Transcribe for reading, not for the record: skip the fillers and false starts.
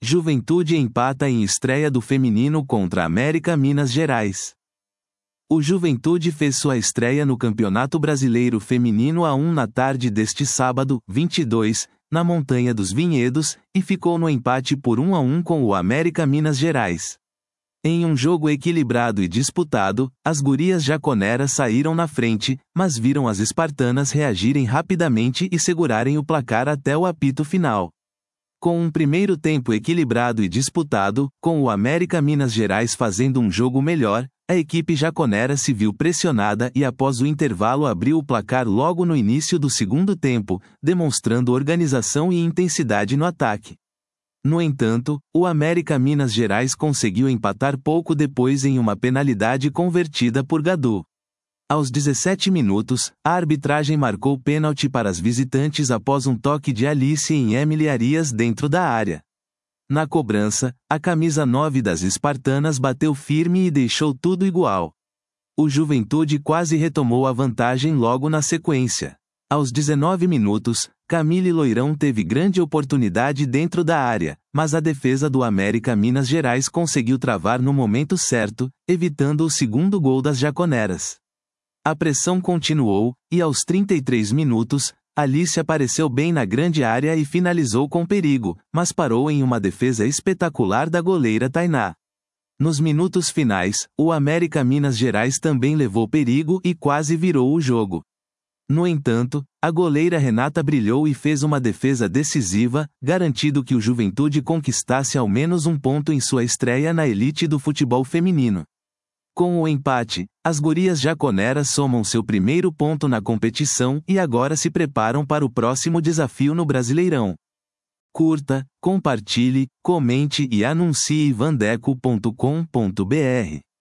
Juventude empata em estreia do feminino contra América Minas Gerais. O Juventude fez sua estreia no Campeonato Brasileiro Feminino a 1 na tarde deste sábado, 22, na Montanha dos Vinhedos, e ficou no empate por 1-1 com o América Minas Gerais. Em um jogo equilibrado e disputado, as gurias jaconeras saíram na frente, mas viram as espartanas reagirem rapidamente e segurarem o placar até o apito final. Com um primeiro tempo equilibrado e disputado, com o América Minas Gerais fazendo um jogo melhor, a equipe jaconera se viu pressionada e após o intervalo abriu o placar logo no início do segundo tempo, demonstrando organização e intensidade no ataque. No entanto, o América Minas Gerais conseguiu empatar pouco depois em uma penalidade convertida por Gadu. Aos 17 minutos, a arbitragem marcou pênalti para as visitantes após um toque de Alice em Emily Arias dentro da área. Na cobrança, a camisa 9 das espartanas bateu firme e deixou tudo igual. O Juventude quase retomou a vantagem logo na sequência. Aos 19 minutos, Camille Loirão teve grande oportunidade dentro da área, mas a defesa do América Minas Gerais conseguiu travar no momento certo, evitando o segundo gol das jaconeras. A pressão continuou, e aos 33 minutos, Alice apareceu bem na grande área e finalizou com perigo, mas parou em uma defesa espetacular da goleira Tainá. Nos minutos finais, o América Minas Gerais também levou perigo e quase virou o jogo. No entanto, a goleira Renata brilhou e fez uma defesa decisiva, garantindo que o Juventude conquistasse ao menos um ponto em sua estreia na elite do futebol feminino. Com o empate, as gurias jaconeras somam seu primeiro ponto na competição e agora se preparam para o próximo desafio no Brasileirão. Curta, compartilhe, comente e anuncie vandeco.com.br.